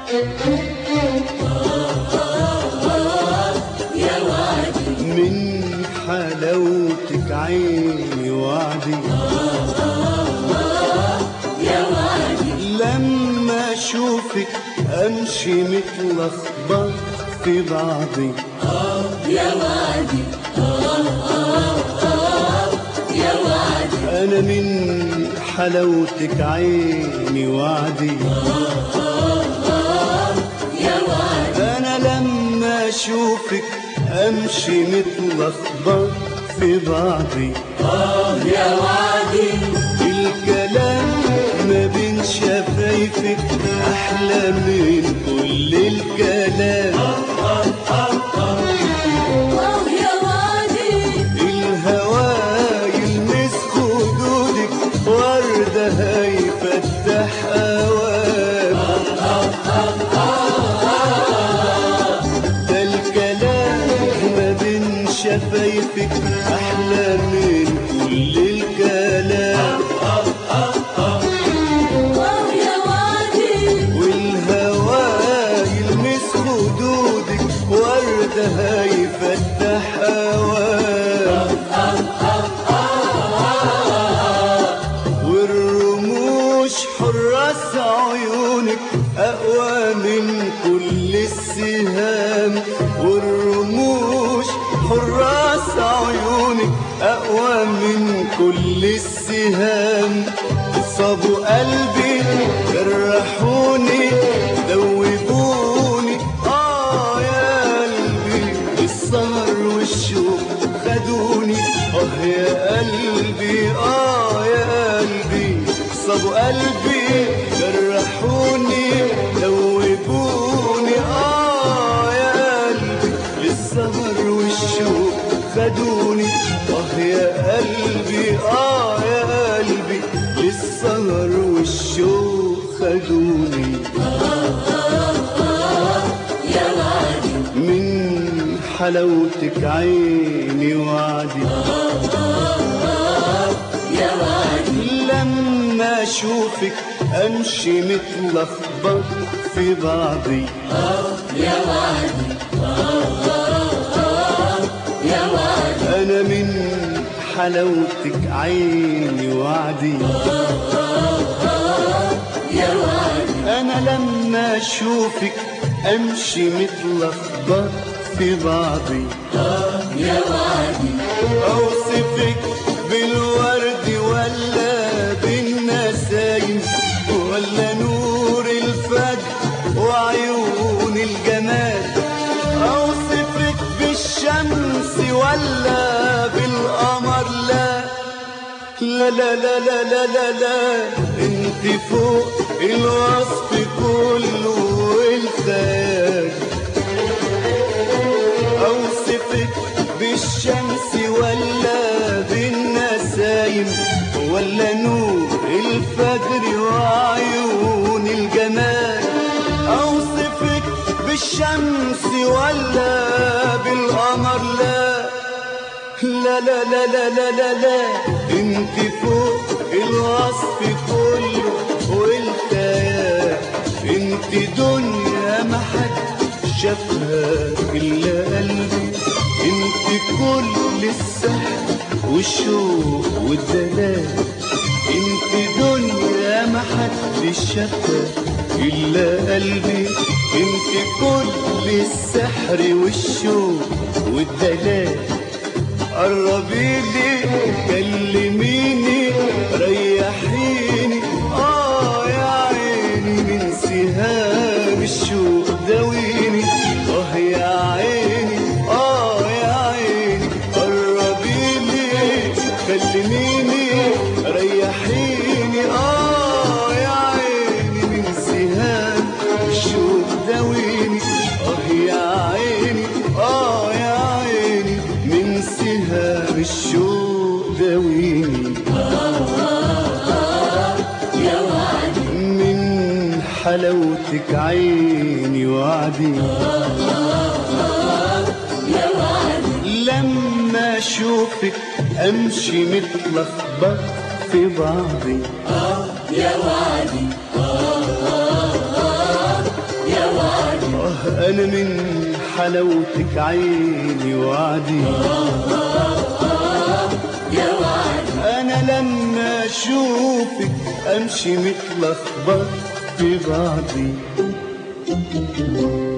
يا وعدي من حلاوتك عيني وعدي يا وعدي لما اشوفك امشي متلخبط في بعضي يا وعدي يا وعدي انا من حلاوتك عيني وعدي يا وعدي انا لما اشوفك امشي متلخبط في بعضي يا وعدي الكلام ما بين شفايفك احلى من كل الكلام يا وعدي الهوى يلمس خدودك وردة هيفتح اوام ده الكلام ما بين شفايفك احلى من كل الكلام يا وعدي والهوى يلمس خدودك وردة هيفتح اوام والرموش حراس عيونك اقوى من كل السهام والرموش حراس عيونك اقوى من كل السهام صابوا قلبي جرحوني دوبوني يا قلبي السهر والشوق خدوني يا قلبي يا قلبي صابوا قلبي جرحوني دوبوني يا قلبي للسهر والشوق خدوني يا قلبي يا قلبي للسهر والشوق خدوني يا وعدي من حلاوتك عيني وعدي يا وعدي لما اشوفك امشي متلخبط في بعضي يا وعدي يا وعدي انا من حلاوتك عيني وعدي يا وعدي انا لما اشوفك امشي متلخبط في بعضي يا وعدي اوصفك بالورد ولا بالنسايم ولا نور الفجر وعيون الجمال اوصفك بالشمس ولا بالقمر لا لا لا لا لا لا لا, لا. انت فوق الوصف كله والخيال اوصفك بالشمس ولا بالنسايم ولا نور الفجر وعيون الجمال اوصفك بالشمس ولا بالقمر لا لا لا لا لا لا لا, لا. انت فوق الوصف كله والخيال انت دنيا ما حد شافها الا قلبي انت كل السحر والشوق والدلال انت دنيا ما حد شافها الا قلبي انت كل السحر والشوق والدلال قربي لي كلميني ريحيني يا عيني من سهام الشوق داويني يا عيني يا عيني قربي لي كلميني ريحيني يا عيني من سهام الشوق داويني يا عيني يا عيني من سهام الشوق داويني يا وعدي من حلاوتك عيني وعدي يا وعدي لما اشوفك امشي متلخبط في بعضي يا وعدي يا أنا من حلاوتك عيني وعدي، يا وعدي أنا لما أشوفك أمشي متلخبط في بعضي.